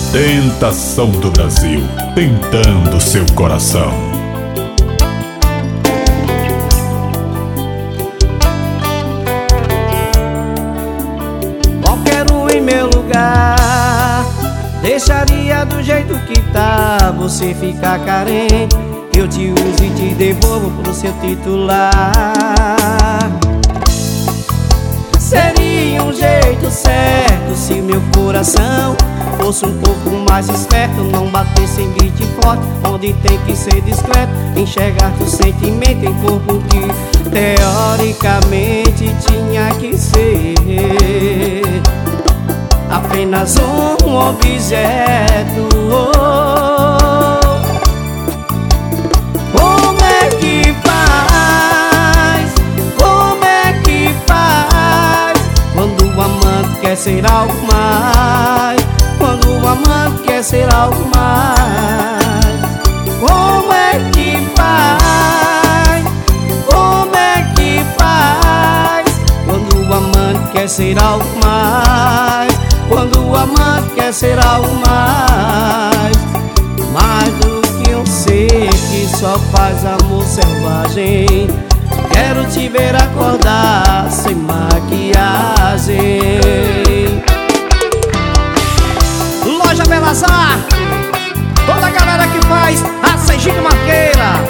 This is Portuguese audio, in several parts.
Tentação do Brasil, tentando seu coração. Qualquer um em meu lugar deixaria do jeito que tá. Você fica carente, eu te uso e te devolvo pro seu titular. Seria um jeito certo se meu coração fosse um pouco mais esperto, não batesse em beat forte, onde tem que ser discreto, enxergar teu sentimento em corpo que teoricamente tinha que ser apenas um objeto. Como é que faz? Como é que faz quando o amante quer ser algo mais? Quando o amante quer ser algo mais? Como é que faz? Como é que faz quando o amante quer ser algo mais? Quando o amante quer ser algo mais? Mais do que um ser que só faz amor selvagem. Quero te ver acordar sem maquiagem. Loja Belas Artes, toda a galera que faz a Sergipe Marqueira.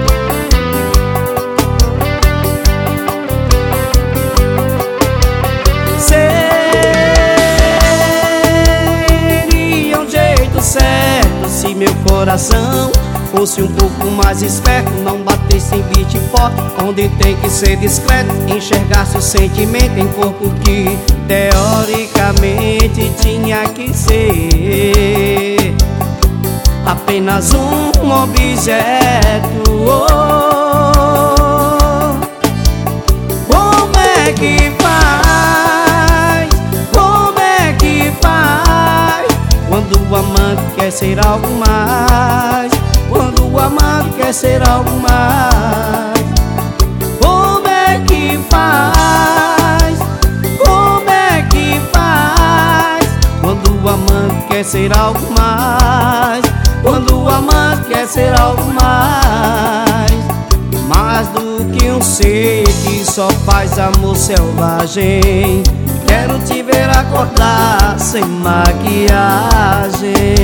Seria um jeito certo se meu coração fosse um pouco mais esperto, não batesse em beat forte, onde tem que ser discreto, enxergasse o sentimento em corpo que teoricamente tinha que ser apenas um objeto. Como é que faz? Como é que faz quando o amante quer ser algo mais? Quando o amante quer ser algo mais? Como é que faz? Como é que faz quando o amante quer ser algo mais? Quando o amante quer ser algo mais? Mais do que um ser que só faz amor selvagem. Quero te ver acordar sem maquiagem.